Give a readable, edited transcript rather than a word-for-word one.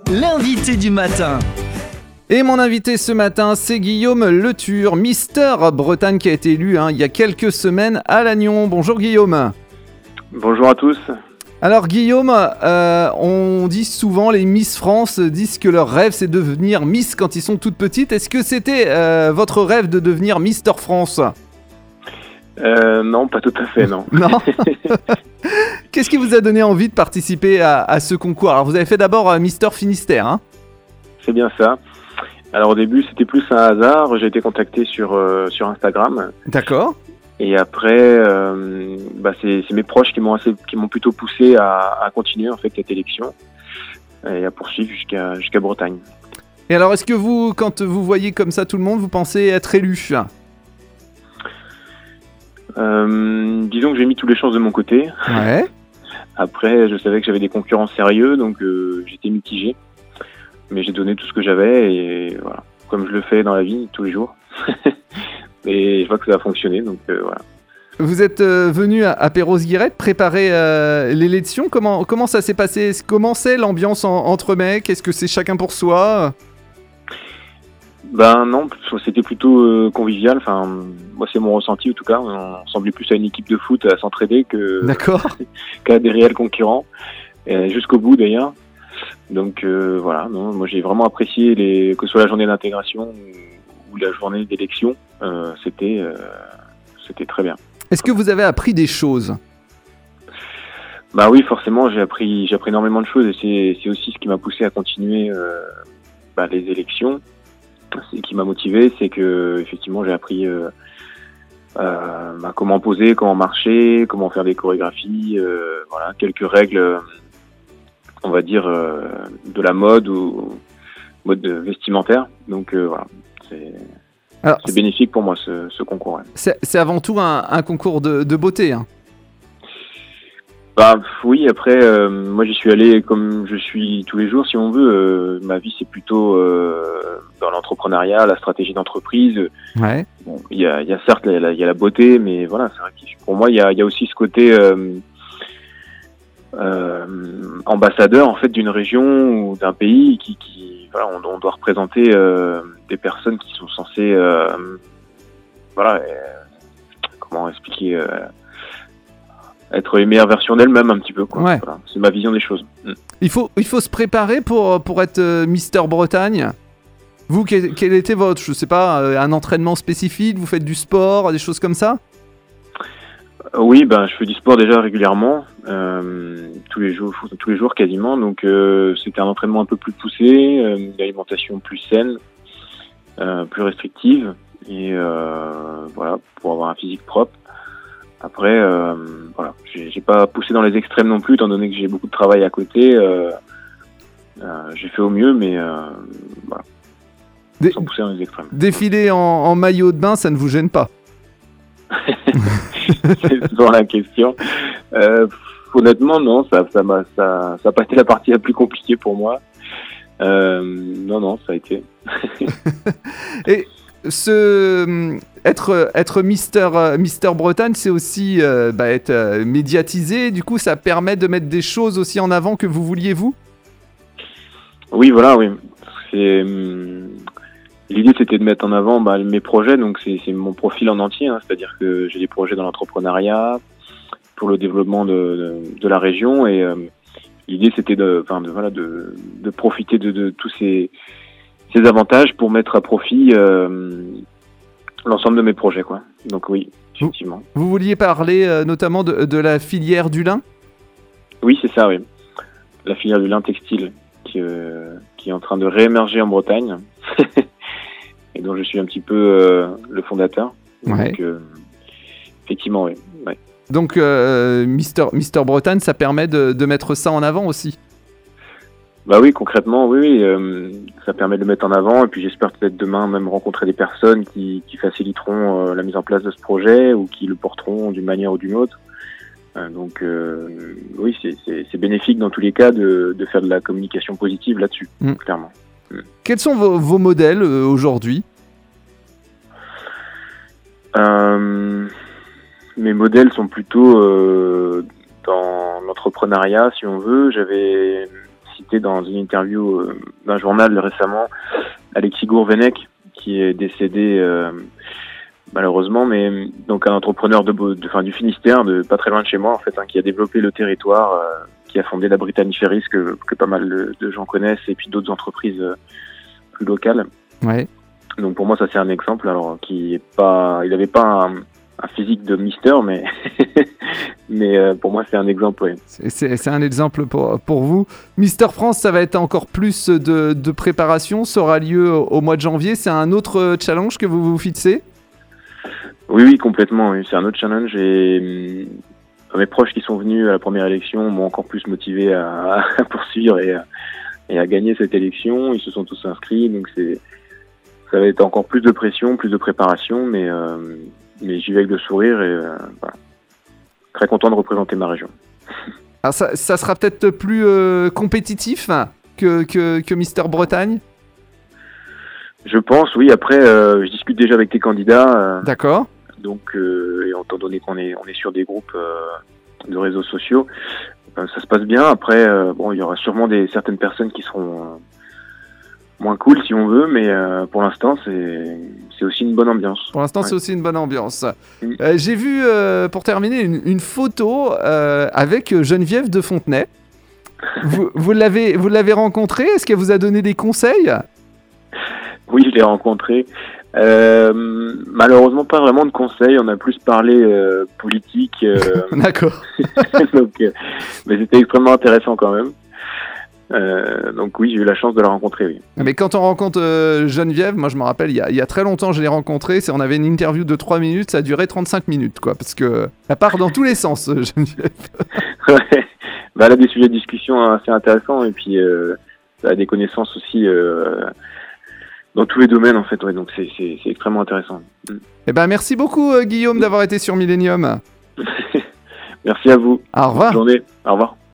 l'invité du matin. Et mon invité ce matin, c'est Guillaume Letur, Mister Bretagne qui a été élu il y a quelques semaines à Lannion. Bonjour Guillaume. Bonjour à tous. Alors Guillaume, on dit souvent, les Miss France disent que leur rêve c'est de devenir Miss quand ils sont toutes petites. Est-ce que c'était votre rêve de devenir Mister France ? Non, pas tout à fait, non. Non. Qu'est-ce qui vous a donné envie de participer à ce concours ? Alors vous avez fait d'abord Mister Finistère, hein ? C'est bien ça. Alors au début, c'était plus un hasard. J'ai été contacté sur Instagram. D'accord. Et après, c'est mes proches qui m'ont plutôt poussé à continuer en fait cette élection et à poursuivre jusqu'à Bretagne. Et alors, est-ce que vous, quand vous voyez comme ça tout le monde, vous pensez être élu ? Disons que j'ai mis toutes les chances de mon côté. Ouais. Après, je savais que j'avais des concurrents sérieux, donc j'étais mitigé. Mais j'ai donné tout ce que j'avais et voilà, comme je le fais dans la vie tous les jours. Et je vois que ça a fonctionné, donc voilà. Vous êtes venu à Perros-Guirec préparer l'élection. Comment ça s'est passé ? Comment c'est l'ambiance entre mecs ? Est-ce que c'est chacun pour soi ? Ben non, c'était plutôt convivial. Enfin, moi c'est mon ressenti en tout cas. On ressemblait plus à une équipe de foot à s'entraider qu'à des réels concurrents. Jusqu'au bout d'ailleurs. Donc voilà, non, moi j'ai vraiment apprécié que ce soit la journée d'intégration ou la journée d'élection, c'était très bien. Est-ce que vous avez appris des choses ? Bah oui, forcément, j'ai appris énormément de choses et c'est aussi ce qui m'a poussé à continuer les élections. Ce qui m'a motivé, c'est que effectivement j'ai appris comment poser, comment marcher, comment faire des chorégraphies, voilà, quelques règles, on va dire de la mode ou mode vestimentaire. Donc voilà, c'est bénéfique pour moi ce concours. Ouais. C'est avant tout un concours de beauté. Hein. Bah oui, après moi j'y suis allé comme je suis tous les jours si on veut. Ma vie c'est plutôt dans l'entrepreneuriat, la stratégie d'entreprise. Ouais. Bon, il y a certes il y a la beauté, mais voilà, c'est vrai que pour moi il y a aussi ce côté ambassadeur en fait d'une région ou d'un pays qui voilà, on doit représenter des personnes qui sont censées comment expliquer être les meilleures versions d'elles-mêmes un petit peu quoi. Ouais. Voilà, c'est ma vision des choses. Il faut se préparer pour être Mister Bretagne. Vous, quel était votre, je sais pas, un entraînement spécifique ? Vous faites du sport, des choses comme ça ? Oui, je fais du sport déjà régulièrement, tous les jours quasiment. Donc c'était un entraînement un peu plus poussé, une alimentation plus saine, plus restrictive, et voilà, pour avoir un physique propre. Après, voilà, j'ai pas poussé dans les extrêmes non plus, étant donné que j'ai beaucoup de travail à côté. J'ai fait au mieux, mais voilà, sans pousser dans les extrêmes. Défiler en maillot de bain, ça ne vous gêne pas ? C'est souvent la question. Honnêtement, non, ça a pas été la partie la plus compliquée pour moi. Non, ça a été. Et être Mister Bretagne, c'est aussi être médiatisé. Du coup, ça permet de mettre des choses aussi en avant que vous vouliez vous ? Oui, voilà, oui. L'idée, c'était de mettre en avant mes projets, donc c'est mon profil en entier, hein, c'est-à-dire que j'ai des projets dans l'entrepreneuriat, pour le développement de la région, et l'idée, c'était de profiter de tous ces avantages pour mettre à profit l'ensemble de mes projets, quoi. Donc oui, effectivement. Vous vouliez parler notamment de la filière du lin ? Oui, c'est ça, oui. La filière du lin textile qui est en train de réémerger en Bretagne. Et dont je suis un petit peu le fondateur. Ouais. Donc, effectivement, oui. Ouais. Donc, Mister Bretagne, ça permet de mettre ça en avant aussi ? Bah oui, concrètement, oui. Ça permet de le mettre en avant. Et puis, j'espère peut-être demain même rencontrer des personnes qui faciliteront la mise en place de ce projet ou qui le porteront d'une manière ou d'une autre. Donc, oui, c'est bénéfique dans tous les cas de faire de la communication positive là-dessus, clairement. Quels sont vos modèles aujourd'hui ? Mes modèles sont plutôt dans l'entrepreneuriat, si on veut. J'avais cité dans une interview d'un journal récemment, Alexis Gourvenec, qui est décédé malheureusement, mais donc un entrepreneur du Finistère, de pas très loin de chez moi en fait, qui a développé le territoire, qui a fondé la Brittany Ferries que pas mal de gens connaissent, et puis d'autres entreprises plus locales. Ouais. Donc pour moi ça c'est un exemple, alors il avait pas un physique de Mister, mais mais pour moi c'est un exemple. Ouais. C'est un exemple pour vous. Mister France, ça va être encore plus de préparation, ça aura lieu au mois de janvier. C'est un autre challenge que vous vous fixez? Oui, complètement. Oui. C'est un autre challenge, et mes proches qui sont venus à la première élection m'ont encore plus motivé à poursuivre et à gagner cette élection. Ils se sont tous inscrits, donc ça va être encore plus de pression, plus de préparation, mais j'y vais avec le sourire, et voilà. Très content de représenter ma région. Alors ça sera peut-être plus compétitif que Mister Bretagne? Je pense, oui. Après, je discute déjà avec tes candidats. D'accord. Donc, et étant donné qu'on est sur des groupes de réseaux sociaux, ça se passe bien. Après, il y aura sûrement certaines personnes qui seront moins cool, si on veut, mais pour l'instant, c'est aussi une bonne ambiance. Pour l'instant, ouais. C'est aussi une bonne ambiance. J'ai vu, pour terminer, une photo avec Geneviève de Fontenay. Vous l'avez rencontrée? Est-ce qu'elle vous a donné des conseils? Oui, je l'ai rencontrée. Malheureusement, pas vraiment de conseils. On a plus parlé politique. D'accord. Donc, mais c'était extrêmement intéressant quand même. Donc oui, j'ai eu la chance de la rencontrer, oui. Mais quand on rencontre Geneviève, moi je me rappelle, il y a très longtemps je l'ai rencontrée, on avait une interview de 3 minutes, ça a duré 35 minutes, quoi, parce que elle part dans tous les sens, Geneviève. Ouais, elle a des sujets de discussion assez intéressants, et puis elle a des connaissances aussi dans tous les domaines, en fait, ouais, donc c'est extrêmement intéressant. Eh ben, merci beaucoup Guillaume d'avoir été sur Millennium. Merci à vous. Au revoir. Bonne journée. Au revoir.